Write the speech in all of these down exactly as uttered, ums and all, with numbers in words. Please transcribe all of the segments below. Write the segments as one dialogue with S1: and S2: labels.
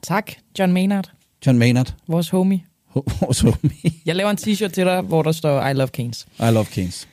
S1: Tak, John Maynard.
S2: John Maynard.
S1: Vores homie.
S2: Ho- vores homie.
S1: Jeg laver en t-shirt til dig, hvor der står I love Keynes.
S2: I love Keynes.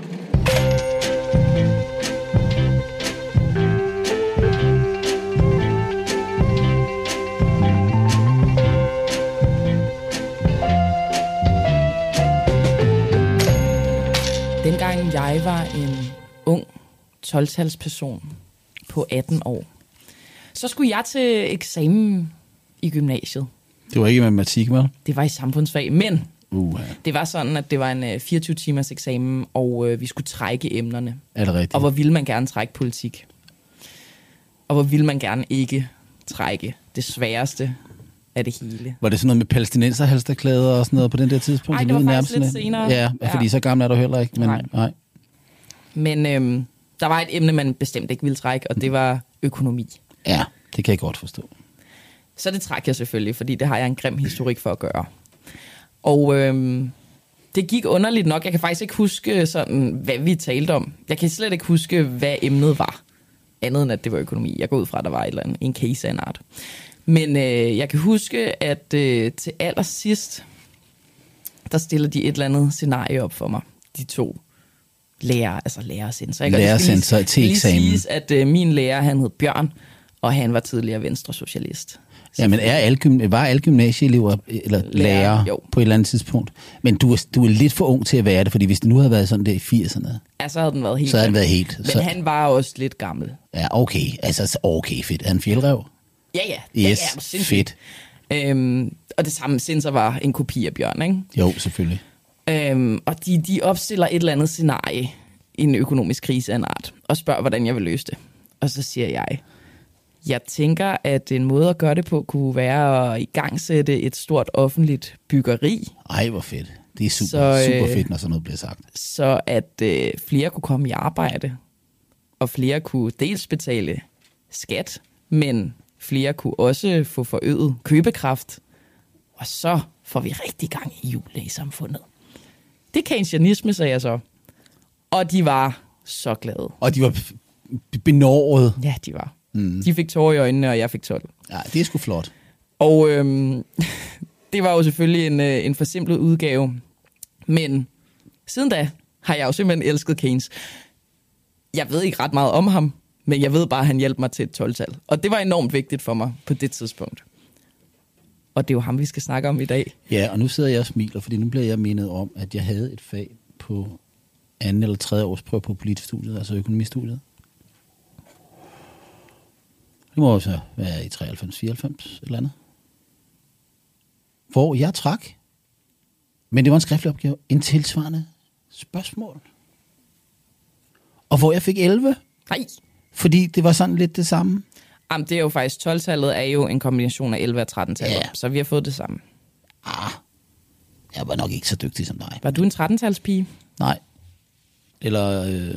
S1: Dengang jeg var en ung tolv-talsperson på atten år, så skulle jeg til eksamen i gymnasiet.
S2: Det var ikke i matematik, vel?
S1: Det var i samfundsfag, men
S2: Uh, ja.
S1: det var sådan, at det var en fireogtyve timers eksamen, og øh, vi skulle trække emnerne.
S2: Er det rigtigt?
S1: Og hvor ville man gerne trække politik? Og hvor ville man gerne ikke trække det sværeste af det hele?
S2: Var det sådan noget med palæstinenserhalsterklæder og sådan noget på den der tidspunkt?
S1: Nej, det var faktisk lidt senere.
S2: Ja, ja, fordi så gammel er du heller ikke. Men,
S1: nej.
S2: nej.
S1: Men øhm, der var et emne, man bestemt ikke ville trække, og det var økonomi.
S2: Ja, det kan jeg godt forstå.
S1: Så det trækker jeg selvfølgelig, fordi det har jeg en grim historik for at gøre. Og øhm, det gik underligt nok. Jeg kan faktisk ikke huske, sådan, hvad vi talte om. Jeg kan slet ikke huske, hvad emnet var. Andet end, at det var økonomi. Jeg går ud fra, at der var et eller andet, en case af en art. Men øh, jeg kan huske, at øh, til allersidst, der stiller de et eller andet scenarie op for mig. De to lærer, altså lærersensor.
S2: Lærersensor til eksamen.
S1: Det siges, at øh, min lærer, han hed Bjørn, og han var tidligere venstresocialist.
S2: Ja, men er alle gym- var alle gymnasieelever eller lærere
S1: jo.
S2: på et eller andet tidspunkt? Men du er, du er lidt for ung til at være det, fordi hvis det nu havde været sådan der i firserne,
S1: ja, så havde den været helt.
S2: Så havde den været helt.
S1: Men
S2: så...
S1: han var også lidt gammel.
S2: Ja, okay. Altså, okay, fedt. Er han fjeldrev?
S1: Ja, ja.
S2: Yes,
S1: ja, ja
S2: fedt.
S1: Øhm, og det samme sensor var en kopi af Bjørn, ikke?
S2: Jo, selvfølgelig.
S1: Øhm, og de, de opstiller et eller andet scenarie i en økonomisk krise af en art, og spørger, hvordan jeg vil løse det. Og så siger jeg, jeg tænker, at en måde at gøre det på kunne være at igangsætte et stort offentligt byggeri.
S2: Ej, hvor fedt. Det er super,
S1: så, øh,
S2: super fedt, når sådan noget bliver sagt.
S1: Så at øh, flere kunne komme i arbejde, og flere kunne dels betale skat, men flere kunne også få forøget købekraft, og så får vi rigtig gang i hjulet i samfundet. Det er keynesianisme, sagde jeg så. Og de var så glade.
S2: Og de var benåret.
S1: Ja, de var.
S2: Mm.
S1: De fik tårer i øjnene, og jeg fik tolv.
S2: Ja, det er sgu flot.
S1: Og øhm, det var jo selvfølgelig en, en forsimplet udgave. Men siden da har jeg jo simpelthen elsket Keynes. Jeg ved ikke ret meget om ham, men jeg ved bare, at han hjalp mig til et tolv-tal. Og det var enormt vigtigt for mig på det tidspunkt. Og det er jo ham, vi skal snakke om i dag.
S2: Ja, og nu sidder jeg og smiler, fordi nu bliver jeg mindet om, at jeg havde et fag på anden eller tredje års prøve på politisk studiet, altså økonomistudiet. Det må også være i treoghalvfems fireoghalvfems eller andet. Hvor jeg trak, men det var en skriftlig opgave, en tilsvarende spørgsmål. Og hvor jeg fik elleve.
S1: Nej.
S2: Fordi det var sådan lidt det samme.
S1: Jamen, det er jo faktisk, tolv-tallet er jo en kombination af elleve og tretten-tallet, ja. Så vi har fået det samme.
S2: Ah, jeg var nok ikke så dygtig som dig.
S1: Var du en tretten-talspige?
S2: Nej. Eller, øh,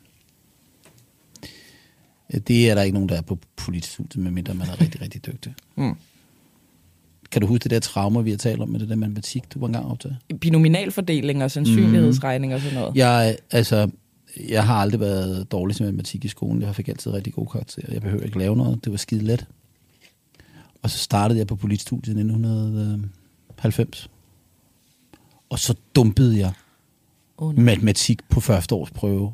S2: det er der ikke nogen, der er på politisk studie, medmindre man er rigtig, rigtig dygtig.
S1: Mm.
S2: Kan du huske det der traumer, vi har talt om med det der matematik, du var engang optaget?
S1: Binominalfordeling og sandsynlighedsregning mm. og sådan noget.
S2: Jeg, altså, jeg har aldrig været dårlig til matematik i skolen. Jeg fik altid rigtig gode karakterer. Jeg behøver ikke lave noget. Det var skide let. Og så startede jeg på politisk studie i nitten halvfems. Og så dumpede jeg oh, matematik på første års prøve.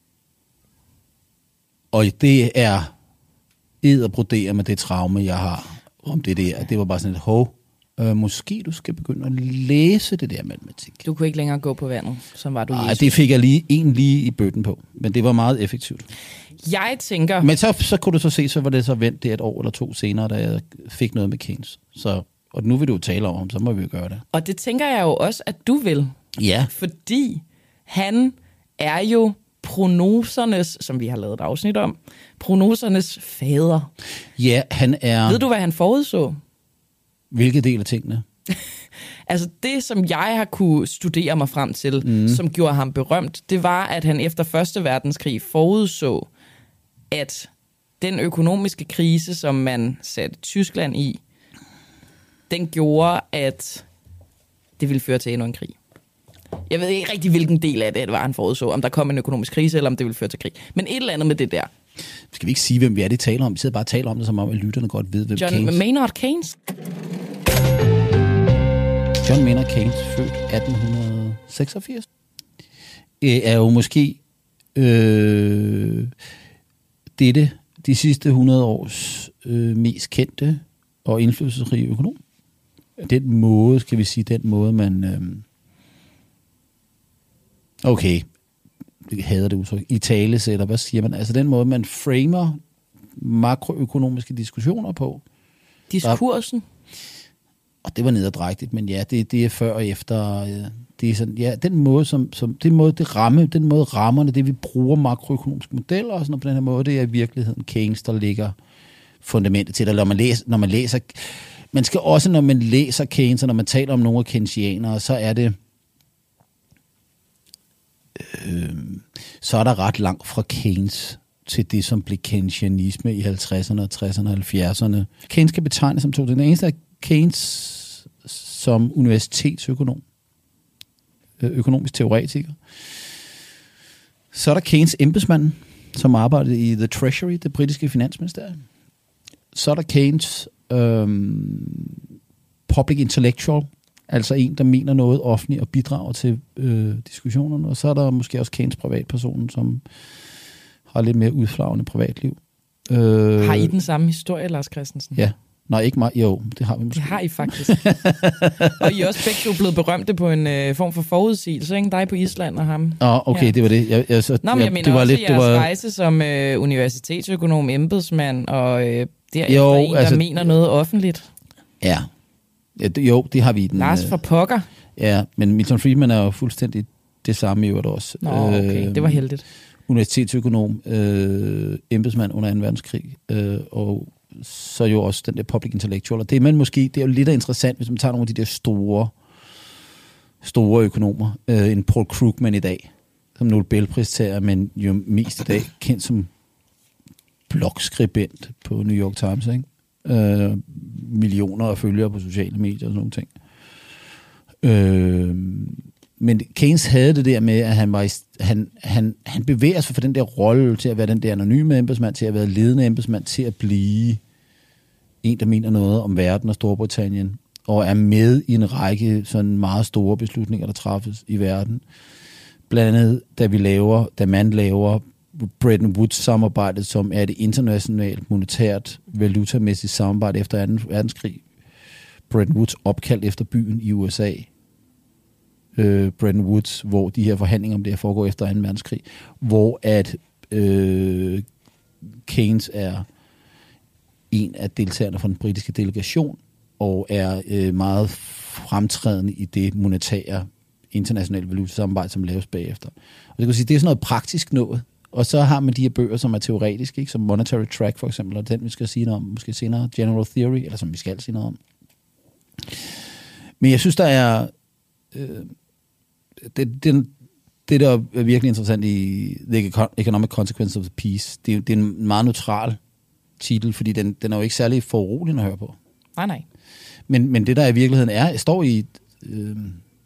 S2: Og det er ed og brodere med det traume, jeg har om det der. Det var bare sådan et, hov, øh, måske du skal begynde at læse det der matematik.
S1: Du kunne ikke længere gå på vandet, som var du.
S2: Nej, det fik jeg lige en lige i bøtten på, men det var meget effektivt.
S1: Jeg tænker...
S2: Men så, så kunne du så se, så var det så vendt det et år eller to senere, da jeg fik noget med Keynes. Så, og nu vil du jo tale om ham, så må vi jo gøre det.
S1: Og det tænker jeg jo også, at du vil.
S2: Ja.
S1: Fordi han er jo prognosernes, som vi har lavet et afsnit om, prognosernes fader.
S2: Ja, han er...
S1: Ved du, hvad han forudså?
S2: Hvilke del af tingene?
S1: Altså det, som jeg har kunne studere mig frem til, mm. som gjorde ham berømt, det var, at han efter første verdenskrig forudså, at den økonomiske krise, som man satte Tyskland i, den gjorde, at det ville føre til endnu en krig. Jeg ved ikke rigtig, hvilken del af det, det var, han forudså. Om der kom en økonomisk krise, eller om det ville føre til krig. Men et eller andet med det der.
S2: Skal vi ikke sige, hvem vi er, det taler om? Vi sidder bare og taler om det, som om at lytterne godt ved, hvem
S1: John
S2: Keynes...
S1: Maynard Keynes?
S2: John Maynard Keynes, født atten seksogfirs, øh, er jo måske øh, dette, de sidste hundrede års øh, mest kendte og indflydelsesrige økonom. Den måde, skal vi sige, den måde, man... Øh, okay, jeg hader det udtryk. I tale sætter, hvad siger man? Altså den måde, man framer makroøkonomiske diskussioner på.
S1: Diskursen?
S2: Der, og det var nederdrægtigt, men ja, det, det er før og efter. Det er sådan, ja, den måde, som, som den måde, det ramme, den måde rammerne, det vi bruger makroøkonomiske modeller og sådan noget på den her måde, det er i virkeligheden Keynes, der ligger fundamentet til det. Når man læser, når man læser, man skal også, når man læser Keynes, og når man taler om nogle af keynesianere, så er det, øh, så er der ret langt fra Keynes til det, som blev keynesianisme i halvtredserne og tresserne og halvfjerdserne. Keynes kan betegnes som to. Den eneste er Keynes som universitetsøkonom, økonomisk teoretiker. Så er der Keynes embedsmanden, som arbejdede i The Treasury, det britiske finansministerium. Så er der Keynes øhm, public intellectual, altså en, der mener noget offentligt og bidrager til øh, diskussionerne. Og så er der måske også Keynes privatpersonen, som har lidt mere udflagende privatliv. Øh,
S1: har I den samme historie, Lars Christensen?
S2: Ja. Nej, ikke meget. Jo, det har vi måske.
S1: Det har I faktisk. Og I er også begge to blevet berømte på en øh, form for forudsigelse, ikke? Dig på Island og ham.
S2: Åh, okay, ja. Det var det. Jeg, jeg, så,
S1: Nå, men jeg mener
S2: det var
S1: også
S2: lidt,
S1: jeres det var... rejse som øh, universitetsøkonom, embedsmand, og øh, derefter jo, en, der altså, mener noget offentligt.
S2: Ja. ja det, jo, det har vi den.
S1: Lars for pokker.
S2: Ja, men Milton Friedman er jo fuldstændig det samme i øvrigt også.
S1: Nå, okay, øh, det var heldigt.
S2: Universitetsøkonom, øh, embedsmand under anden verdenskrig, øh, og så jo også den der public intellectual. Og det er man måske, det er jo lidt interessant, hvis man tager nogle af de der store, store økonomer. Øh, en Paul Krugman i dag, som Nobelpristager, men jo mest i dag kendt som blogskribent på New York Times, ikke? Øh, millioner af følgere på sociale medier og sådan nogle ting. Øh, men Keynes havde det der med, at han, var i, han, han, han bevæger sig fra den der rolle til at være den der anonyme embedsmand, til at være ledende embedsmand, til at blive en, der mener noget om verden og Storbritannien, og er med i en række sådan meget store beslutninger, der træffes i verden. Blandt andet, da vi laver, da man laver Bretton Woods-samarbejdet, som er det internationalt monetært valutamæssigt samarbejde efter anden verdenskrig. Bretton Woods opkaldt efter byen i U S A. Øh, Bretton Woods, hvor de her forhandlinger om det her foregår efter anden verdenskrig, hvor at øh, Keynes er en af deltagerne fra den britiske delegation, og er øh, meget fremtrædende i det monetære internationale valutasamarbejde, som laves bagefter. Og det kan sige, det er sådan noget praktisk noget. Og så har man de her bøger, som er teoretiske, ikke? Som Monetary Track for eksempel, og den vi skal sige noget om, måske senere, General Theory, eller som vi skal sige noget om. Men jeg synes, der er øh, det, det, det, der er virkelig interessant i The Economic Consequences of the Peace, det, det er en meget neutral titel, fordi den, den er jo ikke særlig foruroligende at høre på.
S1: Nej, nej. Men,
S2: men det, der i virkeligheden er, står i øh,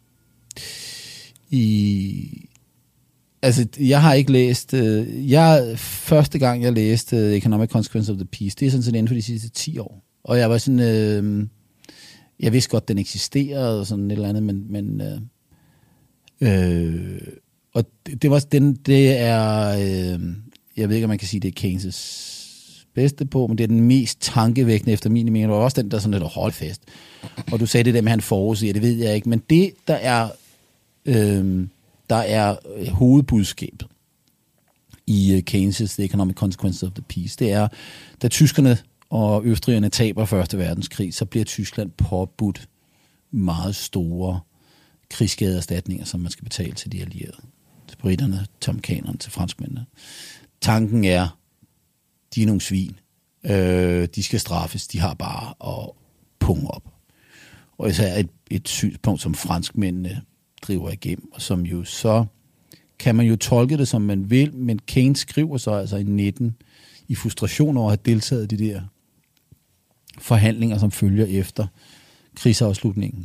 S2: i altså, jeg har ikke læst øh, jeg, første gang jeg læste Economic Consequences of the Peace, det er sådan set inden for de sidste ti år. Og jeg var sådan øh, jeg vidste godt, den eksisterede og sådan et eller andet, men, men øh, øh, og det, det var den, det er øh, jeg ved ikke, om man kan sige, det er Keynes' bedste på, men det er den mest tankevækkende efter min mening. Det var også den, der sådan lidt holdt fast. Og du sagde det der med, at han forudsiger, det ved jeg ikke, men det, der er øh, der er hovedbudskabet i Keynes' The Economic Consequences of the Peace, det er, da tyskerne og østrigerne taber første verdenskrig, så bliver Tyskland påbudt meget store krigsskadeerstatninger, som man skal betale til de allierede. Til briterne, til amerikanerne, til franskmændene. Tanken er, de er nogle svin. Øh, de skal straffes. De har bare at punge op. Og især et, et synspunkt, som franskmændene driver igennem, og som jo så kan man jo tolke det, som man vil, men Keynes skriver så altså i nitten i frustration over at have deltaget i de der forhandlinger, som følger efter krigsafslutningen.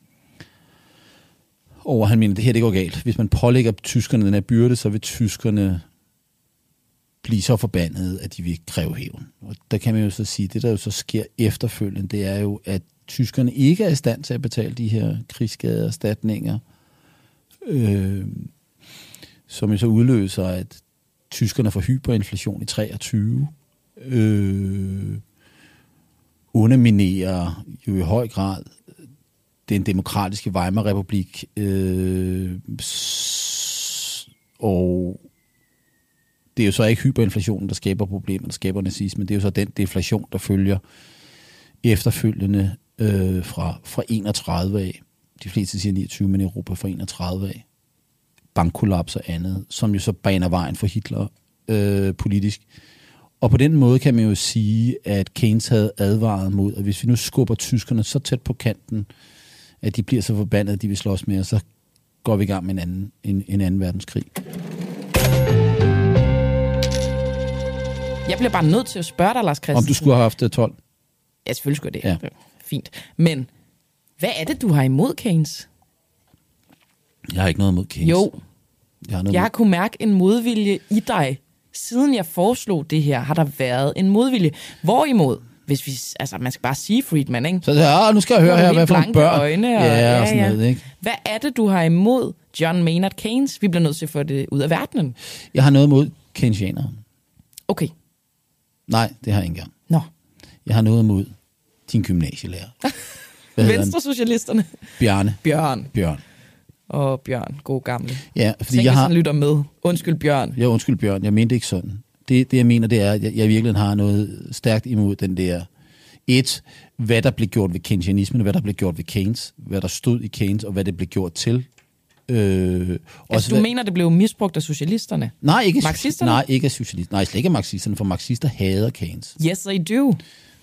S2: Og han mener, det her det går galt. Hvis man pålægger tyskerne den her byrde, så vil tyskerne blive så forbandet, at de vil kræve hævn. Og der kan man jo så sige, det der jo så sker efterfølgende, det er jo, at tyskerne ikke er i stand til at betale de her krigsskadeerstatninger, øh, som jo så udløser, at tyskerne får hyperinflation i treogtyve, øh, underminerer jo i høj grad den demokratiske Weimar-republik, øh, og det er jo så ikke hyperinflationen, der skaber problemer, der skaber nazismen, det er jo så den deflation, der følger efterfølgende øh, fra, fra enogtredive af. De fleste siger niogtyve, men i Europa fra enogtredive af. Bankkollaps og andet, som jo så baner vejen for Hitler øh, politisk. Og på den måde kan man jo sige, at Keynes havde advaret mod, at hvis vi nu skubber tyskerne så tæt på kanten, at de bliver så forbandede, at de vil slås med, og så går vi i gang med en anden, en, en anden verdenskrig.
S1: Jeg bliver bare nødt til at spørge dig, Lars Christensen.
S2: Om du skulle have haft tolv?
S1: Ja, selvfølgelig skulle det.
S2: Ja.
S1: Fint. Men hvad er det, du har imod Keynes?
S2: Jeg har ikke noget imod Keynes.
S1: Jo.
S2: Jeg har, noget
S1: jeg har
S2: imod...
S1: kunnet mærke en modvilje i dig. Siden jeg foreslog det her, har der været en modvilje. Hvorimod, hvis vi, altså man skal bare sige Friedman, ikke?
S2: Så ja, nu skal jeg høre her, hvad for nogle børn.
S1: Øjne og,
S2: ja,
S1: ja,
S2: og sådan
S1: ja.
S2: noget, ikke?
S1: Hvad er det, du har imod John Maynard Keynes? Vi bliver nødt til at få det ud af verdenen.
S2: Jeg har noget imod keynesianere.
S1: Okay.
S2: Nej, det har jeg ikke engang.
S1: Nå.
S2: Jeg har noget imod din gymnasielærer.
S1: Venstresocialisterne.
S2: Bjarne.
S1: Bjørn.
S2: Bjørn.
S1: Og Bjørn, god gamle.
S2: Ja, fordi
S1: Tænk,
S2: jeg har...
S1: han lytter med. Undskyld, Bjørn.
S2: Ja, undskyld, Bjørn. Jeg mente ikke sådan. Det, det jeg mener, det er, at jeg, jeg virkelig har noget stærkt imod den der... Et, hvad der blev gjort ved keynesianismen, hvad der blev gjort ved Keynes, hvad der stod i Keynes, og hvad det blev gjort til. Øh,
S1: altså,
S2: også,
S1: du
S2: hvad...
S1: mener, det blev misbrugt af socialisterne?
S2: Nej, ikke
S1: marxisterne?
S2: Nej, ikke af socialisterne. Nej, slet ikke af marxisterne, for marxister hader Keynes.
S1: Yes, they do.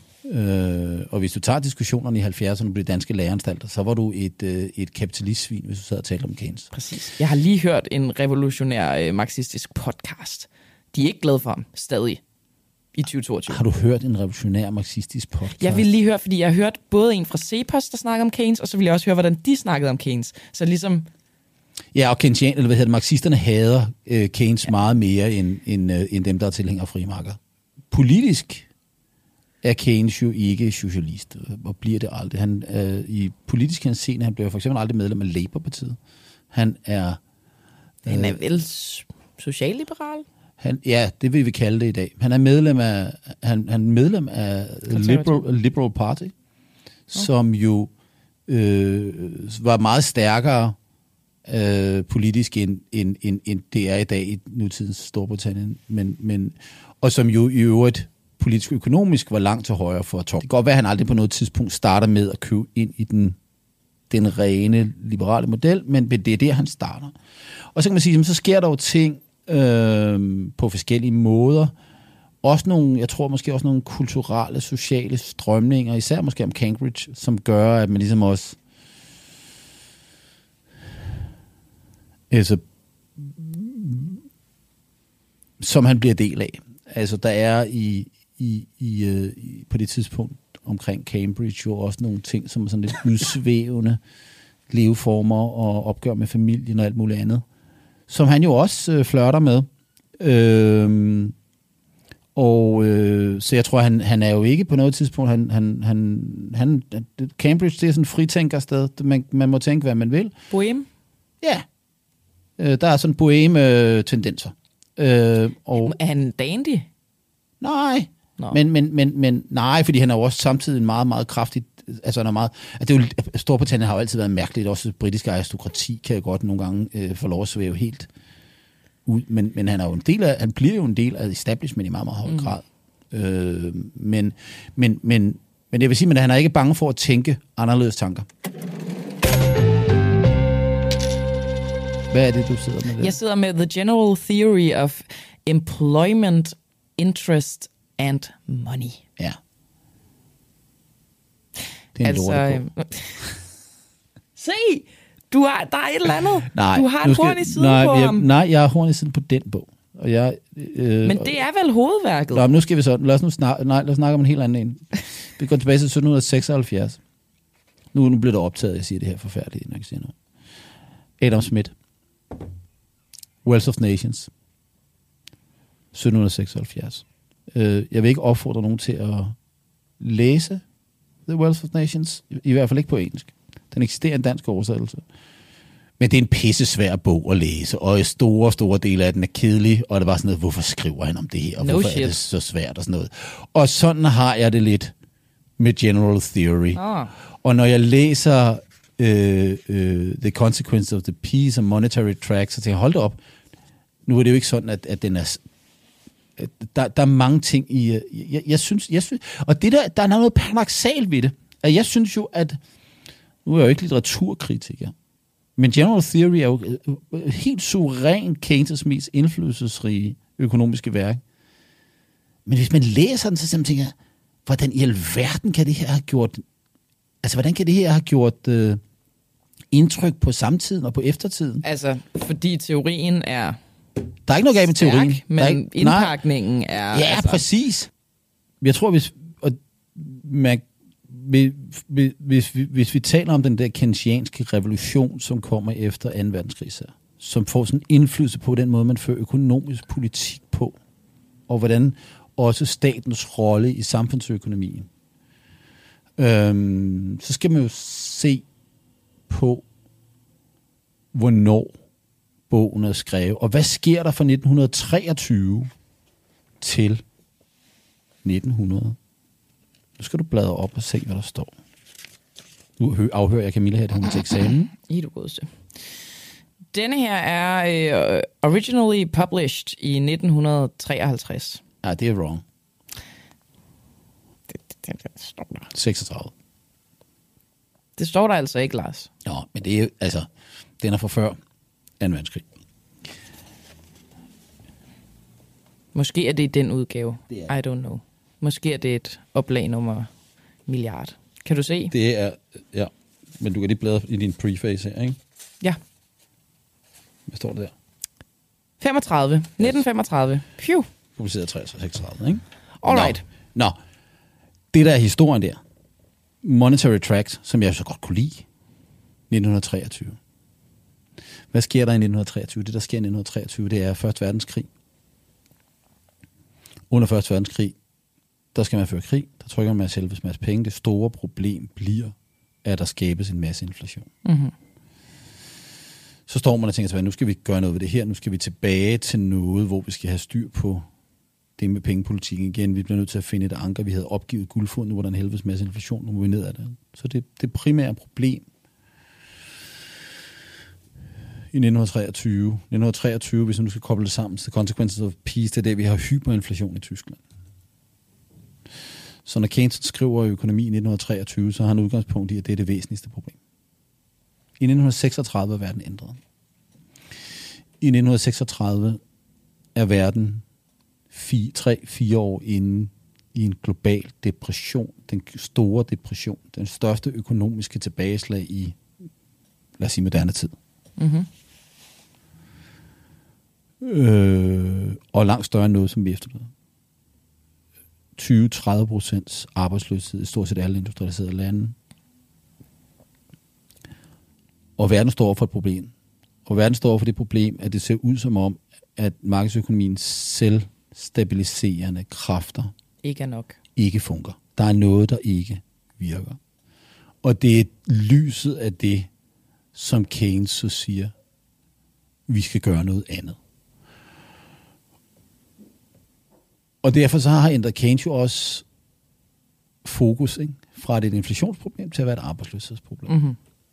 S2: Øh, og hvis du tager diskussionerne i halvfjerdserne på de danske læreanstalter, så var du et, øh, et kapitalistsvin, hvis du sad og talte om Keynes.
S1: Præcis. Jeg har lige hørt en revolutionær øh, marxistisk podcast. De er ikke glade for ham, stadig, i tyve toogtyve.
S2: Har du hørt en revolutionær marxistisk podcast?
S1: Jeg vil lige høre, fordi jeg har hørt både en fra Cepos, der snakker om Keynes, og så vil jeg også høre, hvordan de snakkede om Keynes. Så ligesom...
S2: Ja, og Keynesian, eller hvad hedder det, marxisterne hader øh, Keynes ja. meget mere, end, end, øh, end dem, der er tilhængere af frimarker. Politisk er Keynes jo ikke socialist, og bliver det aldrig. Han, øh, I politisk henseende, han bliver for eksempel aldrig medlem af Labour-partiet. Han er...
S1: Øh, han er vel socialliberal?
S2: Han, ja, det vil vi kalde det i dag. Han er medlem af, han, han er medlem af Liberal, Liberal Party, okay. som jo øh, var meget stærkere øh, politisk, end, end, end, end det er i dag i nutidens Storbritannien. Men, men, og som jo i øvrigt politisk og økonomisk var langt til højre for Trump. Det kan godt være, at han aldrig på noget tidspunkt starter med at købe ind i den, den rene liberale model, men det er der, han starter. Og så kan man sige, så sker der jo ting øh, på forskellige måder. Også nogle, jeg tror måske også nogle kulturelle, sociale strømninger, især måske om Cambridge, som gør, at man ligesom også altså, som han bliver del af. Altså, der er i, i, i, øh, på det tidspunkt omkring Cambridge jo også nogle ting, som er sådan lidt udsvævende leveformer og opgør med familien og alt muligt andet, som han jo også øh, flirter med. Øh, og øh, så jeg tror, han, han er jo ikke på noget tidspunkt, han, han, han, han, Cambridge, det er sådan et fritænkersted, man, man må tænke, hvad man vil.
S1: Bohème?
S2: Ja. Øh, der er sådan bohème-tendenser. Øh, og
S1: er han dandy?
S2: Nej.
S1: No.
S2: Men, men, men, men nej, fordi han er jo også samtidig en meget, meget kraftig, altså han er meget, altså det er jo, Storbritannien har jo altid været mærkeligt, også britisk aristokrati kan jo godt nogle gange øh, få lov at svæve helt ud, men, men han er jo en del af, han bliver jo en del af establishment i meget, meget høj grad. Mm. Øh, men, men, men, men jeg vil sige, at han er ikke bange for at tænke anderledes tanker. Hvad er det, du sidder med der?
S1: Jeg sidder med The General Theory of Employment, Interest and Money.
S2: Ja. Det er en
S1: altså,
S2: lortebog.
S1: Se! Du har, der er et eller andet.
S2: Nej,
S1: du har et horn i siden
S2: nej,
S1: på
S2: jeg,
S1: ham.
S2: Nej, jeg har horn i siden på den bog. Og jeg, øh,
S1: Men det er vel hovedværket?
S2: Nå, nu skal vi så. Lad os nu snakke, nej, lad os snakke om en helt anden en. Vi går tilbage til sytten seksoghalvfjerds. Nu, nu bliver det optaget, jeg siger det her forfærdeligt, når jeg siger noget. Adam Smith. Wealth of Nations. sytten seksoghalvfjerds. Øh, jeg vil ikke opfordre nogen til at læse The Wealth of Nations, i, i hvert fald ikke på engelsk. Den eksisterer en dansk oversættelse. Men det er en pisse svær bog at læse, og store, store dele af den er kedelig, og det var sådan noget, hvorfor skriver han om det her, og
S1: no
S2: hvorfor
S1: shit.
S2: er det så svært og sådan noget. Og sådan har jeg det lidt med general theory.
S1: Ah.
S2: Og når jeg læser øh, øh, The Consequence of the Peace og Monetary Tract, så tænker jeg, hold det op, nu er det jo ikke sådan, at, at den er... Der, der er mange ting i... Jeg, jeg, synes, jeg synes... Og det der, der er noget paradoksalt ved det, at jeg synes jo, at... Nu er jeg jo ikke litteraturkritiker, men General Theory er jo helt suveræn Keynes' mest indflydelsesrige økonomiske værk. Men hvis man læser den, så tænker jeg, hvordan i alverden kan det her have gjort... Altså, hvordan kan det her have gjort øh, indtryk på samtiden og på eftertiden?
S1: Altså, fordi teorien er...
S2: Der er ikke noget galt med
S1: stærk,
S2: teorien.
S1: men
S2: ikke,
S1: indpakningen er...
S2: Ja,
S1: altså,
S2: præcis. Jeg tror, hvis, og man, hvis, hvis, hvis, hvis vi taler om den der keynesianske revolution, som kommer efter anden verdenskrig, som får sådan indflydelse på den måde, man fører økonomisk politik på, og hvordan også statens rolle i samfundsøkonomien, øhm, så skal man jo se på, hvornår bogen er skrevet, og hvad sker der fra nitten treogtyve til nitten hundrede? Nu skal du bladre op og se, hvad der står. Nu afhører jeg Camilla her, det hun til eksamen.
S1: I du godeste. Denne her er uh, originally published i nitten treoghalvtreds.
S2: Ja, det er wrong.
S1: Det, det, det står der.
S2: seksogtredive.
S1: Det står der altså ikke, Lars.
S2: Nå, men det er jo, altså, den er fra før anden verdenskrig.
S1: Måske er det i den udgave.
S2: Det er.
S1: I don't know. Måske er det et oplag nummer milliard. Kan du se?
S2: Det er, ja, men du kan lige bladre i din preface her, ikke?
S1: Ja.
S2: Hvad står der?
S1: femogtredive. nitten femogtredive. Phew.
S2: Publiceret treogtredive seksogtredive, ikke?
S1: Alright.
S2: Nå. Nå. Det der er historien der. Monetary Tract, som jeg så godt kunne lide. nitten treogtyve. Hvad sker der i nitten treogtyve? Det, der sker i nitten treogtyve, det er første verdenskrig. Under første verdenskrig, der skal man føre krig. Der trykker man selv en masse penge. Det store problem bliver, at der skabes en masse inflation.
S1: Mm-hmm.
S2: Så står man og tænker sig, nu skal vi gøre noget ved det her. Nu skal vi tilbage til noget, hvor vi skal have styr på det med pengepolitikken igen. Vi bliver nødt til at finde et anker. Vi havde opgivet guldfundet, hvor der er en helvedes masse inflation. Nu må vi ned af det. Så det, det primære problem i nitten treogtyve. nitten treogtyve, hvis man nu skal koble det sammen, så Consequences of Peace, det er det, vi har hyperinflation i Tyskland. Så når Keynes skriver økonomi i nitten treogtyve, så har han udgangspunkt i, at det er det væsentligste problem. I nitten seksogtredive er verden ændret. I nitten seksogtredive er verden tre-fire år inde i en global depression, den store depression, den største økonomiske tilbageslag i, lad os sige, moderne tid.
S1: Mm-hmm.
S2: Øh, og langt større end noget, som vi efterlod. tyve til tredive procent arbejdsløshed i stort set alle industrialiserede lande. Og verden står over for et problem. Og verden står over for det problem, at det ser ud som om, at markedsøkonomiens selvstabiliserende kræfter
S1: Ikke er nok.
S2: ikke fungerer. Der er noget, der ikke virker. Og det er lyset af det, som Keynes så siger, vi skal gøre noget andet. Og derfor så har ændret Keynes jo også fokus, ikke? Fra et inflationsproblem til at være et arbejdsløshedsproblem.
S1: Mm-hmm.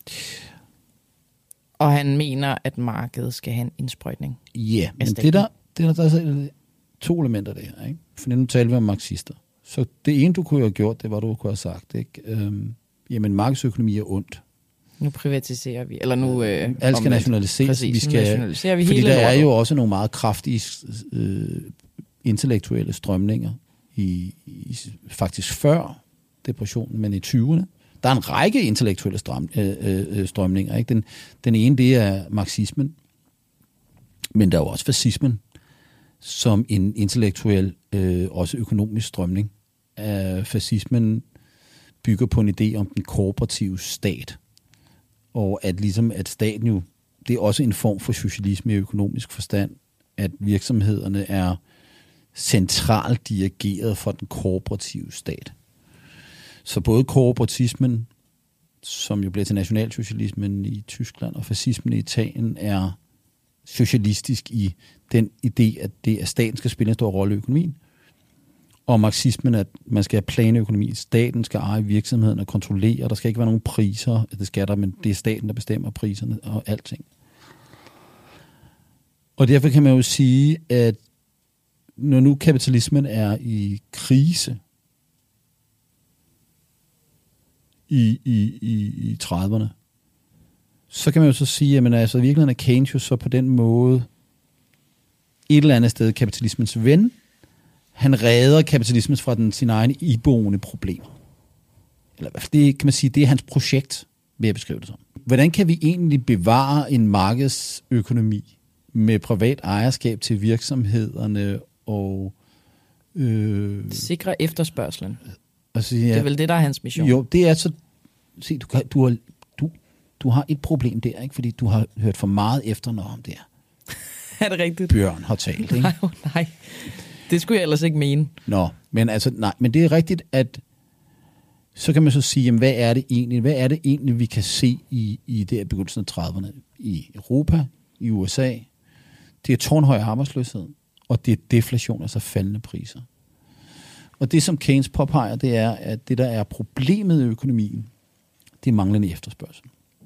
S1: Og han mener, at markedet skal have en indsprøjtning.
S2: Ja, men det der, det der, der er så to elementer der, ikke? For nu taler vi om marxister. Så det ene, du kunne have gjort, det var, du kunne have sagt, ikke? Øhm, jamen, markedsøkonomi er ondt.
S1: Nu privatiserer vi, eller nu... Øh,
S2: Alt skal nationaliseres.
S1: Præcis,
S2: vi skal,
S1: nationaliserer vi
S2: fordi
S1: hele
S2: der er
S1: lortet.
S2: jo også nogle meget kraftige øh, intellektuelle strømninger, i, i, faktisk før depressionen, men i tyverne. Der er en række intellektuelle strøm, øh, øh, strømninger. Ikke? Den, den ene, det er marxismen, men der er jo også fascismen, som en intellektuel, øh, også økonomisk strømning. Øh, fascismen bygger på en idé om den kooperative stat, og at ligesom at staten jo, det er også en form for socialisme i økonomisk forstand, at virksomhederne er centralt dirigeret for den kooperative stat. Så både kooperatismen, som jo blev til nationalsocialismen i Tyskland, og fascismen i Italien, er socialistisk i den idé, at det at staten skal spille en stor rolle i økonomien, og marxismen, at man skal have planøkonomi. Staten skal eje virksomheden og kontrollere. Der skal ikke være nogen priser. Det skal der, men det er staten, der bestemmer priserne og alting. Og derfor kan man jo sige, at når nu kapitalismen er i krise i, i, i, i trediverne, så kan man jo så sige, at altså, i virkeligheden er Keynes jo så på den måde et eller andet sted kapitalismens ven. Han redder kapitalismen fra den, sine egne iboende problemer. Eller det kan man sige, det er hans projekt, vil jeg beskrive det som. Hvordan kan vi egentlig bevare en markedsøkonomi med privat ejerskab til virksomhederne og øh,
S1: sikre efterspørgselen.
S2: Altså, ja,
S1: det er vel det, der er hans mission.
S2: Jo, det er så... Se, du, du, har, du, du har et problem der, ikke? Fordi du har hørt for meget efter noget om det her.
S1: Er det rigtigt?
S2: Bjørn har talt, ikke?
S1: Nej, nej. Det skulle jeg ellers ikke mene.
S2: Nå, men altså, nej, men det er rigtigt, at så kan man så sige, jamen, hvad er det egentlig, hvad er det egentlig, vi kan se i, i det af begyndelsen af trediverne i Europa, i U S A? Det er tårnhøj arbejdsløshed, og det er deflation, altså faldende priser. Og det, som Keynes påpeger, det er, at det, der er problemet i økonomien, det er manglende efterspørgsel.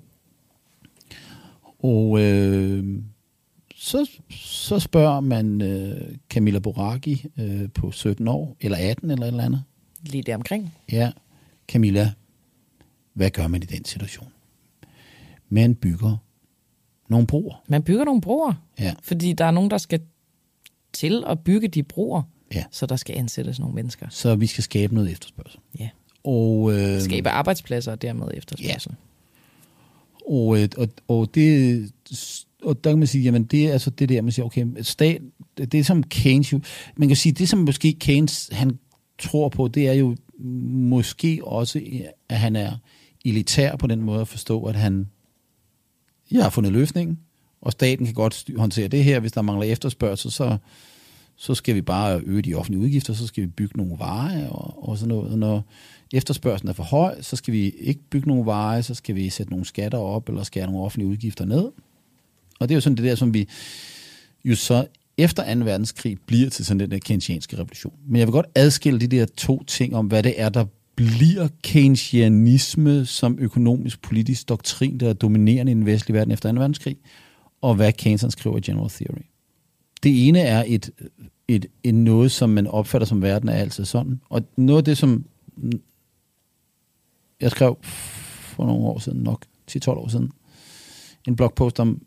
S2: Og øh, så, så spørger man øh, Camilla Boraghi øh, på sytten år, eller atten, eller et eller andet.
S1: Lige der omkring.
S2: Ja, Camilla, hvad gør man i den situation? Man bygger nogle broer.
S1: Man bygger nogle broer,
S2: ja.
S1: Fordi der er nogen, der skal til at bygge de broer,
S2: ja.
S1: Så der skal ansættes nogle mennesker.
S2: Så vi skal skabe noget efterspørgsel.
S1: Ja.
S2: Og, øh,
S1: skabe arbejdspladser og dermed efterspørgsel.
S2: Ja. Og, og, og, det, og der kan man sige, jamen det er altså det der, man siger, okay, stat, det er som Keynes jo, man kan sige, det som måske Keynes, han tror på, det er jo måske også, at han er elitær på den måde at forstå, at han, jeg har fundet løsningen, og staten kan godt håndtere det her, hvis der mangler efterspørgsel, så, så skal vi bare øge de offentlige udgifter, så skal vi bygge nogle veje og, og sådan noget. Og når efterspørgselen er for høj, så skal vi ikke bygge nogle veje, så skal vi sætte nogle skatter op, eller skære nogle offentlige udgifter ned. Og det er jo sådan det der, som vi jo så efter anden verdenskrig bliver til sådan den der keynesianske revolution. Men jeg vil godt adskille de der to ting om, hvad det er, der bliver keynesianisme som økonomisk politisk doktrin, der er dominerende i den vestlige verden efter anden verdenskrig, og hvad Keynes skriver i General Theory. Det ene er et, et, et noget, som man opfatter som verden er altid sådan. Og noget af det, som jeg skrev for nogle år siden, nok ti til tolv år siden, en blogpost om,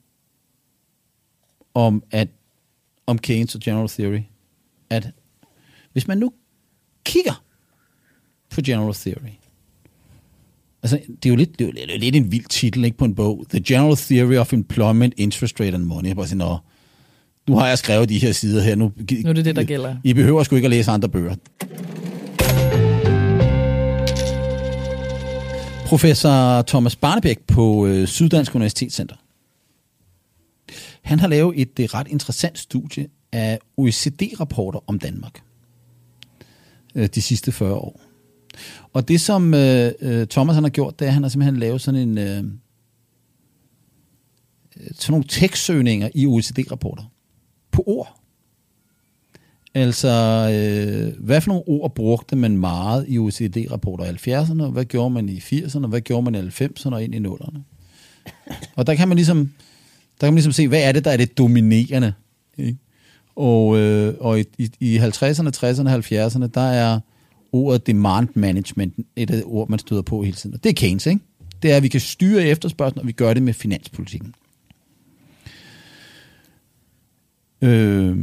S2: om, at, om Keynes og General Theory, at hvis man nu kigger på General Theory, altså det er jo lidt, det er jo lidt, lidt en vild titel, ikke, på en bog, The General Theory of Employment, Interest Rate and Money. Jeg bare sige, nu har jeg skrevet de her sider her. Nu,
S1: nu er det det, der gælder.
S2: I behøver sgu ikke at læse andre bøger. Professor Thomas Barnebæk på øh, Syddansk Universitetscenter. Han har lavet et det ret interessant studie af O E C D-rapporter om Danmark øh, de sidste fyrre år. Og det, som øh, Thomas han har gjort, det er, at han har simpelthen lavet sådan en øh, sådan nogle tekstsøgninger i O E C D-rapporter på ord. Altså, øh, hvad for nogle ord brugte man meget i O E C D-rapporter i halvfjerdserne, og hvad gjorde man i firserne, og hvad gjorde man i halvfemserne og ind i nullerne. Og der kan man ligesom, der kan man ligesom se, hvad er det, der er det dominerende. Ikke? Og, øh, og i, i, i halvtredserne, tresserne, halvfjerdserne, der er ordet demand management et af de ord, man støder på hele tiden. Og det er Keynes, ikke? Det er, at vi kan styre efterspørgslen, og vi gør det med finanspolitikken. Øh,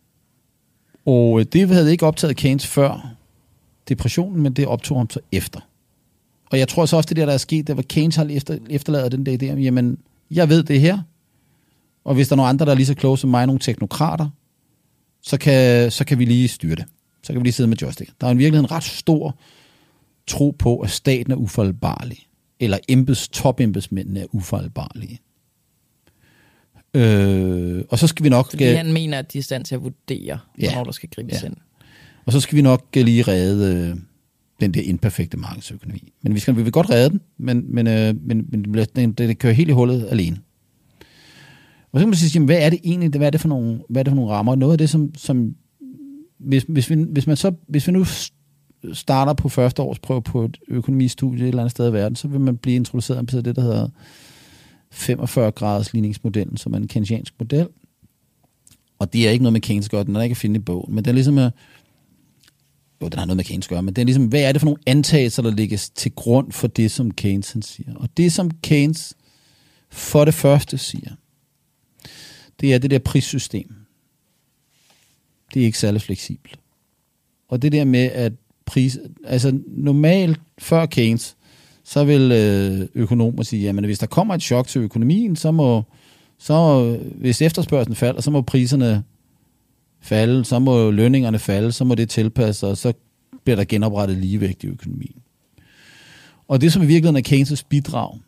S2: og det havde ikke optaget Keynes før depressionen, men det optog ham så efter. Og jeg tror så også, det der, der er sket, det var Keynes har efter, efterladet den der idé om, jamen, jeg ved det her, og hvis der er nogle andre, der er lige så kloge som mig, nogle teknokrater, så kan, så kan vi lige styre det. Så kan vi lige sidde med joystick. Der er i virkeligheden en ret stor tro på, at staten er ufejlbarlig, eller embeds, topembedsmændene er ufejlbarlige. Øh, og så skal vi nok...
S1: Fordi han mener, at de er i stand til at vurdere,
S2: ja,
S1: hvornår der skal gribes
S2: ja.
S1: ind.
S2: Og så skal vi nok lige redde øh, den der imperfekte markedsøkonomi. Men vi, skal, vi vil godt redde den, men, men, øh, men, men det, det kører helt i hullet alene. Og så kan man sige, hvad er det egentlig, hvad er det for nogle, hvad er det for nogle rammer? Noget af det, som... som hvis, hvis, vi, hvis, man så, hvis vi nu starter på første års prøve på et økonomistudie et eller andet sted i verden, så vil man blive introduceret på det, der hedder femogfyrre graders ligningsmodellen, som er en keynesiansk model. Og det er ikke noget med Keynes gør, den er ikke at finde i bogen, men det er ligesom, jo, den har noget med Keynes gør, men det er ligesom, hvad er det for nogle antagelser, der ligger til grund for det, som Keynes han siger. Og det, som Keynes for det første siger, det er det der prissystem. Det er ikke særlig fleksibelt. Og det der med, at pris, altså normalt før Keynes, så vil øh, økonomer sige, jamen hvis der kommer et chok til økonomien, så må, så, hvis efterspørgselen falder, så må priserne falde, så må lønningerne falde, så må det tilpasse, og så bliver der genoprettet ligevægt i økonomien. Og det som i virkeligheden er Keynes' bidrag,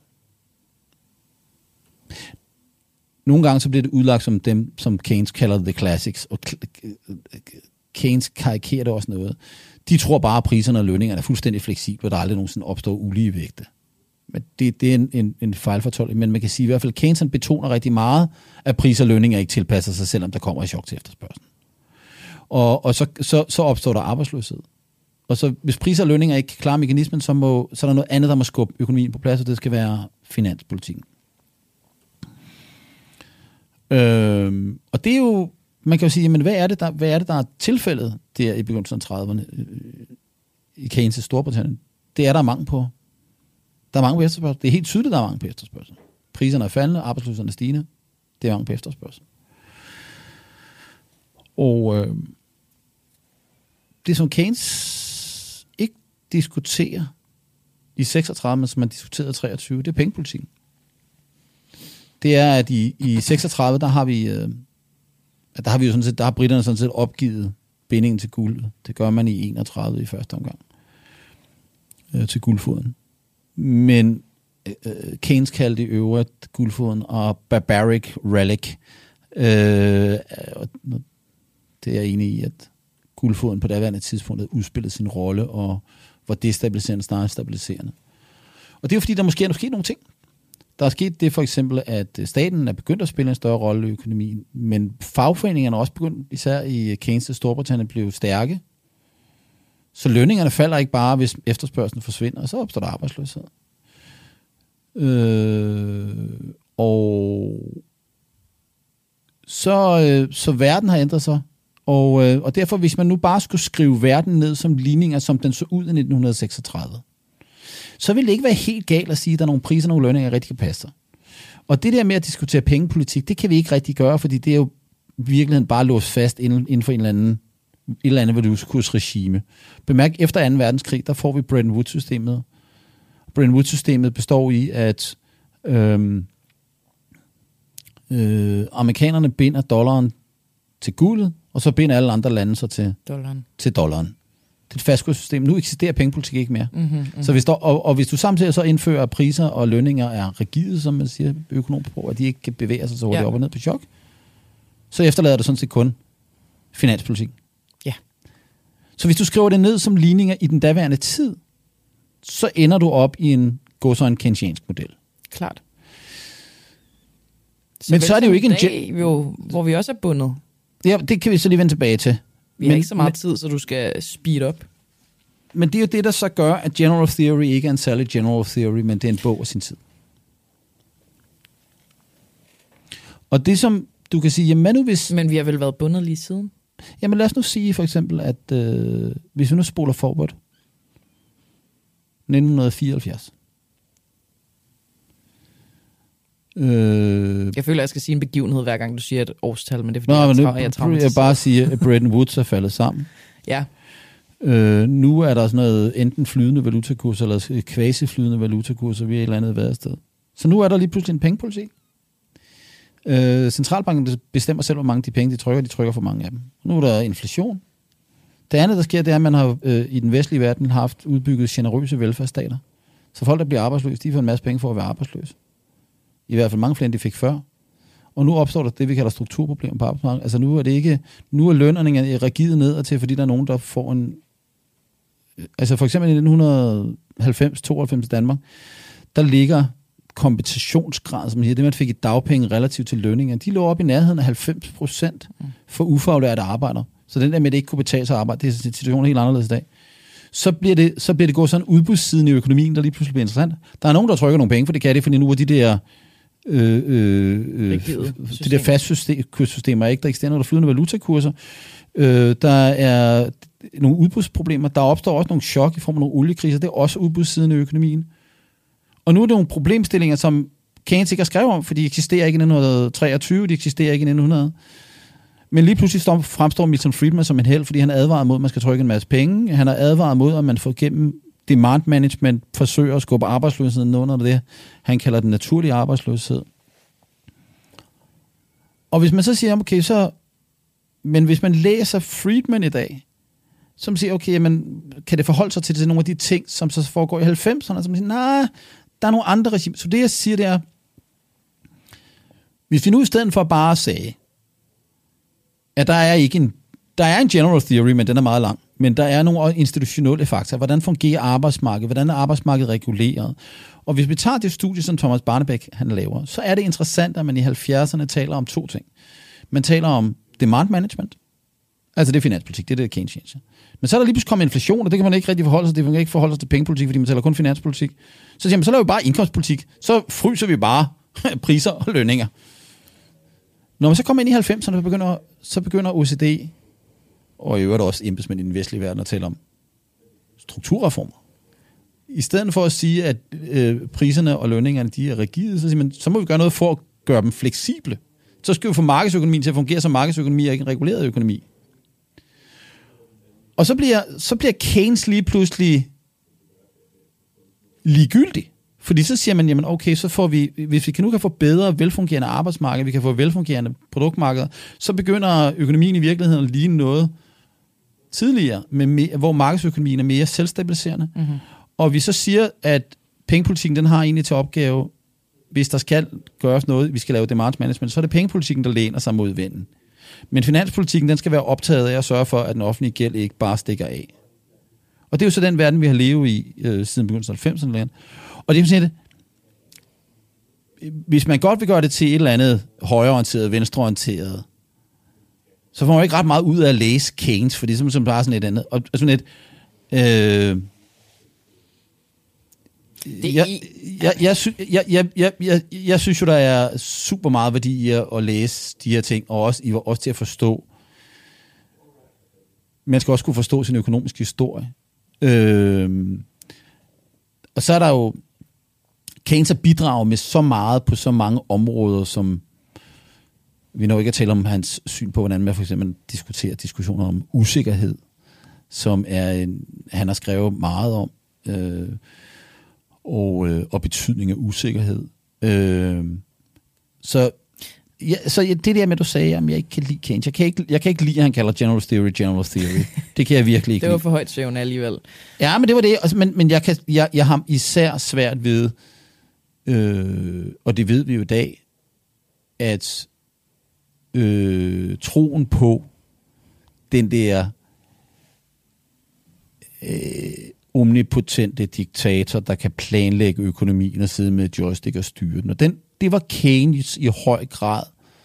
S2: nogle gange så bliver det udlagt som dem, som Keynes kalder the classics, og Keynes karikerer det også noget. De tror bare, at priserne og lønningerne er fuldstændig fleksible, og der aldrig nogensinde opstår ulige vægte. Men det, det er en, en, en fejlfortolkning, men man kan sige i hvert fald, at Keynes betoner rigtig meget, at priser og lønninger ikke tilpasser sig, selvom der kommer et chok til efterspørgselen. Og, og så, så, så opstår der arbejdsløshed. Og så hvis priser og lønninger ikke kan klare mekanismen, så, må, så er der noget andet, der må skubbe økonomien på plads, og det skal være finanspolitikken. Øhm, og det er jo, man kan jo sige, men hvad er det, der, hvad er det, der er tilfældet der i begyndelsen af trediverne øh, i Keynes' Storbritannien? Det er der mangel på. Der er mange på efterspørgsel. Det er helt tydeligt, der er mange på efterspørgsel. Priserne er faldende, arbejdsløsheden er stigende. Det er mange på efterspørgsel. Og øh, det, som Keynes ikke diskuterer i seksogtredive, men som man diskuterede i treogtyve, det er pengepolitikken. Det er, at i, i seksogtredive, der har vi, øh, der har vi jo sådan set, der har britterne sådan set opgivet bindingen til guld. Det gør man i enogtredive i første omgang. Øh, til guldfoden. Men øh, Keynes kaldte i øvrigt guldfoden og barbaric relic. Øh, og det er jeg enig i, at guldfoden på daværende tidspunkt havde udspillet sin rolle, og var destabiliserende snarere stabiliserende. Og det er jo fordi, der måske er sket nogle ting. Der er sket det for eksempel, at staten er begyndt at spille en større rolle i økonomien, men fagforeningerne er også begyndt, især i Keynes' Storbritannien, blev stærke. Så lønningerne falder ikke bare, hvis efterspørgselen forsvinder, og så opstår der arbejdsløshed. Øh, og så, øh, så verden har ændret sig, og, øh, og derfor, hvis man nu bare skulle skrive verden ned som ligninger, som den så ud i nitten seksogtredive, så ville det ikke være helt galt at sige, at der er nogle priser og nogle lønninger, der rigtig kan passe sig. Og det der med at diskutere pengepolitik, det kan vi ikke rigtig gøre, fordi det er jo i virkeligheden bare låst fast inden for en eller anden, et eller andet valutakursregime. Bemærk, efter anden verdenskrig, der får vi Bretton Woods-systemet. Bretton Woods-systemet består i, at øhm, øh, amerikanerne binder dollaren til guldet, og så binder alle andre lande sig til dollaren. Til dollaren. Det er et fastkurssystem. Nu eksisterer pengepolitik ikke mere. Mm-hmm, mm-hmm. Så hvis der, og, og hvis du samtidig så indfører priser og lønninger er rigide, som man siger økonomisk på, at de ikke kan bevæge sig så hurtigt ja. op og ned på chok, så efterlader det sådan set kun finanspolitik. Ja. Så hvis du skriver det ned som ligninger i den daværende tid, så ender du op i en gå så en keynesiansk model. Klart.
S1: Så men så er det jo ikke en dag, jo, hvor vi også er bundet.
S2: Ja, det kan vi så lige vende tilbage til.
S1: Vi har men, ikke så meget men, tid, så du skal speed up.
S2: Men det er jo det, der så gør, at General Theory ikke er en særlig General Theory, men det er en bog af sin tid. Og det som du kan sige, jamen nu hvis...
S1: Men vi har vel været bundet lige siden?
S2: Jamen lad os nu sige for eksempel, at øh, hvis vi nu spoler forward, nitten fireoghalvfjerds.
S1: Øh, jeg føler, at jeg skal sige en begivenhed, hver gang du siger et årstal, men det er fordi,
S2: Nå,
S1: jeg,
S2: men
S1: tror,
S2: nu,
S1: jeg tror,
S2: jeg, jeg bare sige, at Bretton Woods er faldet sammen.
S1: Ja.
S2: Øh, nu er der sådan noget enten flydende valutakurs, eller quasi-flydende valutakurs, og vi er et eller andet værested. Så nu er der lige pludselig en pengepolitik. Øh, Centralbanken bestemmer selv, hvor mange de penge, de trykker. De trykker for mange af dem. Nu er der inflation. Det andet, der sker, det er, at man har øh, i den vestlige verden haft udbygget generøse velfærdsstater. Så folk, der bliver arbejdsløse, de får en masse penge for at være arbejdsløse. I hvert fald mange flere, end de fik før. Og nu opstår der det, vi kalder strukturproblemer på arbejdsmarkedet. Altså nu er det ikke, nu er lønnerne rigide ned til, fordi der er nogen, der får en... Altså for eksempel i nitten halvfems tooghalvfems i Danmark, der ligger kompensationsgrad, som siger, det man fik i dagpenge relativt til lønninger, de lå op i nærheden af halvfems procent for ufaglærte arbejdere. Så den der med, at det ikke kunne betale sig at arbejde, det er situationen helt anderledes i dag. Så bliver det, så bliver det gået sådan udbudssiden i økonomien, der lige pludselig bliver interessant. Der er nogen, der trykker nogle penge, for det kan det, fordi nu er de der øh, øh, øh, de der fastsystemer, ikke? Der eksisterer noget, der flydende valutakurser. Øh, der er nogle udbudsproblemer. Der opstår også nogle chok i form af nogle oliekriser. Det er også udbudssiden i økonomien. Og nu er det nogle problemstillinger, som Keynes ikke har skrevet om, for de eksisterer ikke i nitten treogtyve, de eksisterer ikke i nitten hundrede. Men lige pludselig står, fremstår Milton Friedman som en held, fordi han advarer mod, at man skal trykke en masse penge. Han har advaret mod, at man får gennem demand management forsøger at skubbe arbejdsløsheden under det. Han kalder den naturlige arbejdsløshed. Og hvis man så siger, okay, så... Men hvis man læser Friedman i dag, som siger, okay, men kan det forholde sig til, til nogle af de ting, som så foregår i halvfemserne, som siger, nej, der er nogle andre regimer. Så det, jeg siger, det er, hvis vi nu i stedet for bare sagde, at der er ikke en, der er en general theory, men den er meget lang, men der er nogle institutionelle faktorer. Hvordan fungerer arbejdsmarkedet? Hvordan er arbejdsmarkedet reguleret? Og hvis vi tager det studie, som Thomas Barnebeck han laver, så er det interessant, at man i halvfjerdserne taler om to ting. Man taler om demand management, altså det er finanspolitik, det er det Keynesian. Men så er der lige pludselig kommet inflation, og det kan man ikke rigtig forholde sig til. Det kan ikke forholde sig til pengepolitik, fordi man taler kun finanspolitik. Så siger man, så laver vi bare indkomstpolitik. Så fryser vi bare priser og lønninger. Når man så kommer ind i halvfemserne, så begynder, så begynder O E C D, og i øvrigt også embedsmænd i den vestlige verden, at tale om strukturreformer. I stedet for at sige, at øh, priserne og lønningerne de er rigide, så siger man, så må vi gøre noget for at gøre dem fleksible. Så skal vi få markedsøkonomien til at fungere som markedsøkonomi og ikke en reguleret økonomi. Og så bliver, så bliver Keynes lige pludselig ligegyldig. Fordi så siger man, jamen okay, så får vi, hvis vi nu kan få bedre velfungerende arbejdsmarked, vi kan få velfungerende produktmarkeder, så begynder økonomien i virkeligheden at ligne noget tidligere, med mere, hvor markedsøkonomien er mere selvstabiliserende. Mm-hmm. Og vi så siger, at pengepolitikken, den har egentlig til opgave, hvis der skal gøres noget, vi skal lave demand management, så er det pengepolitikken, der læner sig mod vinden. Men finanspolitikken, den skal være optaget af at sørge for, at den offentlige gæld ikke bare stikker af. Og det er jo så den verden, vi har levet i øh, siden begyndelsen af halvfemserne. Og det er sådan, hvis man godt vil gøre det til et eller andet højreorienteret, venstreorienteret, så får man ikke ret meget ud af at læse Keynes, for det er simpelthen bare sådan et andet. Og sådan et... Øh, Det jeg, jeg, jeg, sy, jeg, jeg, jeg, jeg, jeg synes jo, der er super meget værdi i at læse de her ting, og også, også til at forstå. Man skal også kunne forstå sin økonomiske historie. Øhm, og så er der jo Keynes bidrager med så meget på så mange områder, som vi når ikke at tale om hans syn på, hvordan man for eksempel diskuterer diskussioner om usikkerhed, som er en, han har skrevet meget om. Øh, Og, øh, og betydning af usikkerhed. Øh, så, ja, så ja, det der med, du sagde, at jeg ikke kan lide Keynes. Jeg kan ikke, jeg kan ikke lide, at han kalder general theory general theory. Det kan jeg virkelig ikke
S1: Det var
S2: lide.
S1: for højt søvn alligevel.
S2: Ja, men det var det. Altså, men men jeg, kan, jeg, jeg har især svært ved, øh, og det ved vi jo i dag, at øh, troen på den der... Øh, omnipotente diktator, der kan planlægge økonomien og sidde med joystick og styre den. Og den, det var Keynes i høj grad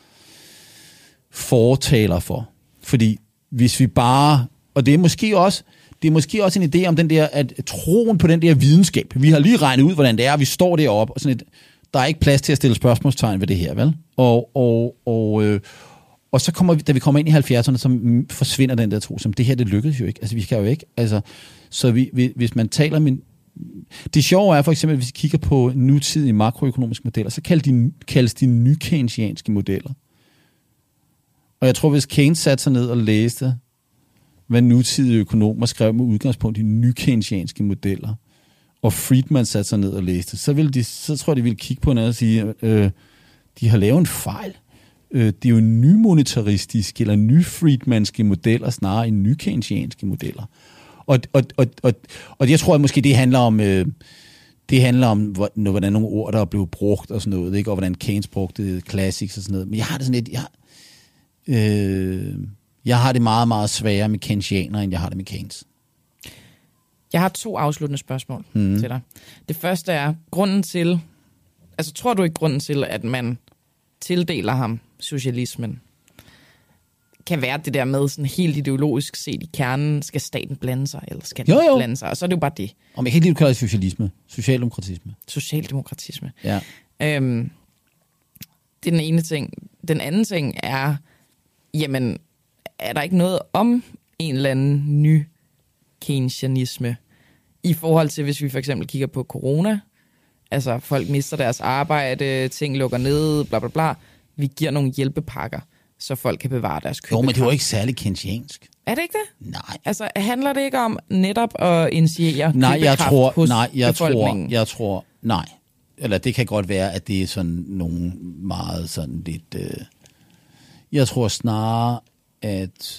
S2: fortaler for. Fordi hvis vi bare, og det er måske også, det er måske også en idé om den der, at troen på den der videnskab, vi har lige regnet ud, hvordan det er, vi står deroppe, og sådan et, der er ikke plads til at stille spørgsmålstegn ved det her, vel? Og, og, og, øh, og så kommer vi, da vi kommer ind i halvfjerdserne, så forsvinder den der tro, som det her, det lykkedes jo ikke. Altså, vi skal jo ikke, altså, så vi, vi, hvis man taler med... Det sjove er for eksempel, hvis vi kigger på nutidige makroøkonomiske modeller, så kaldes de, kaldes de ny-keynesianske modeller. Og jeg tror, hvis Keynes satte sig ned og læste, hvad nutidige økonomer skrev med udgangspunkt i ny-keynesianske modeller, og Friedman satte sig ned og læste, så, ville de, så tror jeg, de ville kigge på noget og sige, øh, de har lavet en fejl. Øh, det er jo nymonetaristiske eller ny-Friedmanske modeller, snarere end ny-keynesianske modeller. Og, og, og, og, og jeg tror, at måske det handler om, øh, det handler om, hvordan nogle ord, der er blevet brugt og sådan noget, ikke? Og hvordan Keynes brugte classics og sådan noget. Men jeg har det sådan lidt, jeg, øh, jeg har det meget, meget sværere med Keynesianer, end jeg har det med Keynes.
S1: Jeg har to afsluttende spørgsmål mm. til dig. Det første er, grunden til, altså tror du ikke grunden til, at man tildeler ham socialismen, kan være det der med sådan helt ideologisk set i kernen, skal staten blande sig, eller skal den
S2: jo, jo.
S1: blande sig? Og så er det jo bare det.
S2: Om jeg kan ikke lide, du kalder det socialisme. Socialdemokratisme.
S1: Socialdemokratisme.
S2: Ja.
S1: Øhm, det er den ene ting. Den anden ting er, jamen, er der ikke noget om en eller anden ny keynesianisme i forhold til, hvis vi for eksempel kigger på corona, altså folk mister deres arbejde, ting lukker ned, bla bla bla. Vi giver nogle hjælpepakker, så folk kan bevare deres købekraft.
S2: Jo, men det var ikke særlig keynesiansk.
S1: Er det ikke det?
S2: Nej.
S1: Altså, handler det ikke om netop at initiere
S2: nej, jeg tror,
S1: hos
S2: nej, jeg
S1: befolkningen?
S2: tror, jeg tror, nej. Eller det kan godt være, at det er sådan nogle meget sådan lidt... Øh, jeg tror snarere, at...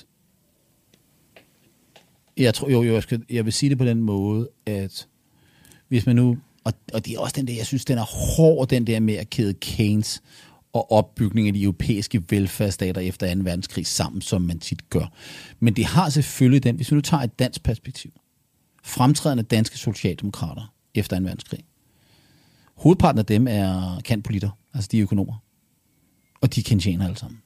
S2: Jeg tror, jo, jo jeg, skal, jeg vil sige det på den måde, at hvis man nu... Og, og det er også den der, jeg synes, den er hård, den der med at kæde Keynes og opbygning af de europæiske velfærdsstater efter anden verdenskrig sammen, som man tit gør. Men det har selvfølgelig den, hvis vi nu tager et dansk perspektiv, fremtrædende danske socialdemokrater efter anden verdenskrig. Hovedparten af dem er kantpolitter, altså de er økonomer. Og de er keynesianer alle sammen.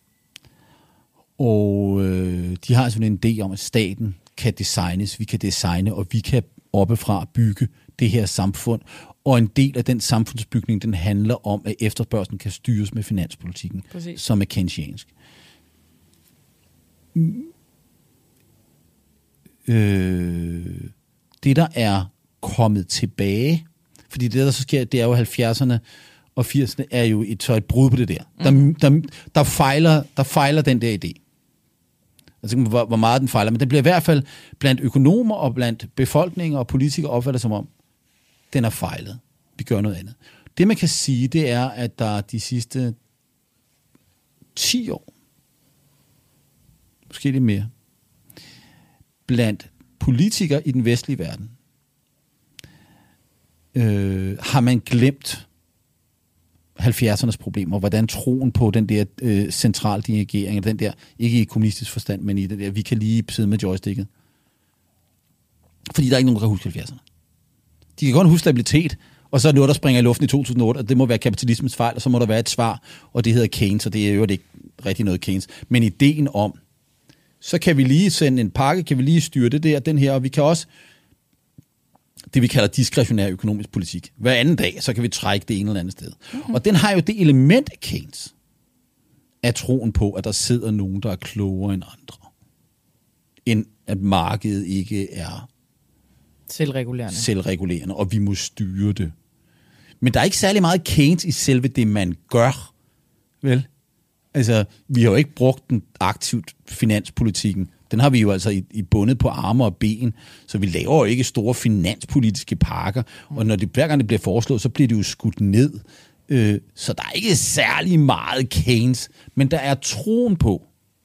S2: Og øh, de har sådan en idé om, at staten kan designes, vi kan designe, og vi kan oppefra bygge det her samfund. Og en del af den samfundsbygning, den handler om, at efterspørgslen kan styres med finanspolitikken, Præcis. Som er keynesiansk. Øh, det, der er kommet tilbage, fordi det, der så sker, det er jo halvfjerdserne og firserne, er jo et, så et brud på det der. Mm. Der, der, der, fejler, der fejler den der idé. Altså, hvor, hvor meget den fejler, men den bliver i hvert fald blandt økonomer og blandt befolkninger og politikere opfattet som om, den er fejlet. Vi gør noget andet. Det, man kan sige, det er, at der de sidste ti år, måske lidt mere, blandt politikere i den vestlige verden, øh, har man glemt halvfjerdsernes problemer, hvordan troen på den der øh, centraldirigering, den der, ikke i kommunistisk forstand, men i det der, vi kan lige sidde med joysticket. Fordi der er ikke nogen, der kan huske halvfjerdserne. De kan godt huske stabilitet, og så er det noget, der springer i luften i to tusind og otte, og det må være kapitalismens fejl, og så må der være et svar, og det hedder Keynes, og det er jo ikke rigtig noget Keynes. Men ideen om, så kan vi lige sende en pakke, kan vi lige styre det der, den her, og vi kan også, det vi kalder diskretionær økonomisk politik. Hver anden dag, så kan vi trække det ene eller andet sted. Mm-hmm. Og den har jo det element af Keynes, af troen på, at der sidder nogen, der er klogere end andre. End at markedet ikke er
S1: Selvregulerende.
S2: Selvregulerende, og vi må styre det. Men der er ikke særlig meget Keynes i selve det, man gør. Vel? Altså, vi har jo ikke brugt den aktivt finanspolitikken. Den har vi jo altså i, i bundet på arme og ben, så vi laver jo ikke store finanspolitiske pakker, og når det, hver gang det bliver foreslået, så bliver det jo skudt ned. Øh, så der er ikke særlig meget Keynes, men der er troen på,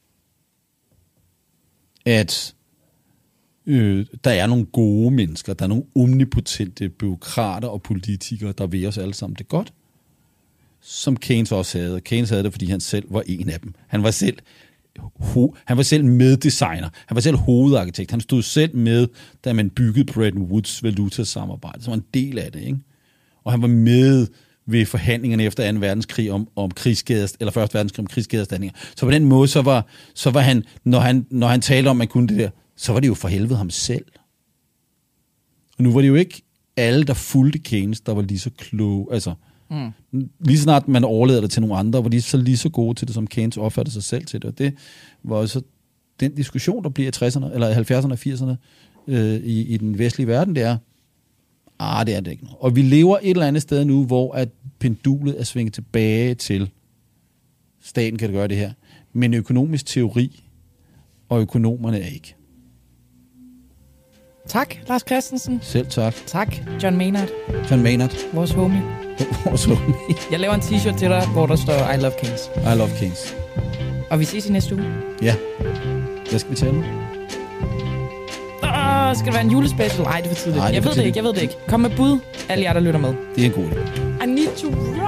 S2: at Øh, der er nogle gode mennesker, der er nogle omnipotente bureaukrater og politikere, der vil os alle sammen det godt, som Keynes også havde. Keynes havde det, fordi han selv var en af dem. Han var selv, ho- han var selv meddesigner. Han var selv hovedarkitekt. Han stod selv med, da man byggede Bretton Woods valutasamarbejde, som var en del af det, ikke? Og han var med ved forhandlingerne efter anden verdenskrig om, om krigsskaders, eller første verdenskrig om krigsskaderstatninger. Så på den måde, så var, så var han, når han, når han talte om, at man kunne det der, så var det jo for helvede ham selv. Og nu var det jo ikke alle, der fulgte Keynes, der var lige så kloge. Altså, mm. lige snart man overlader det til nogle andre, var de så lige så gode til det, som Keynes opfattede sig selv til det. Og det var også den diskussion, der bliver i tresserne, eller halvfjerdserne og firserne øh, i, i den vestlige verden, det er, ah, det er det ikke noget. Og vi lever et eller andet sted nu, hvor at pendulet er svinget tilbage til, staten kan gøre det her, men økonomisk teori og økonomerne er ikke.
S1: Tak, Lars Christensen.
S2: Selv tak.
S1: Tak, John Maynard.
S2: John Maynard.
S1: Vores homie.
S2: Vores homie.
S1: Jeg laver en t-shirt til dig, hvor der står I love Keynes.
S2: I love Keynes.
S1: Og vi ses i næste uge.
S2: Ja. Hvad skal vi tale om?
S1: Ah! så skal det være en julespecial. Ej, det er for tidligt.
S2: Ej, det er
S1: jeg
S2: for
S1: ved det
S2: tidligt.
S1: ikke, jeg ved det ikke. Kom med bud, alle jer, der lytter med.
S2: Det er en god idé.
S1: I need to run.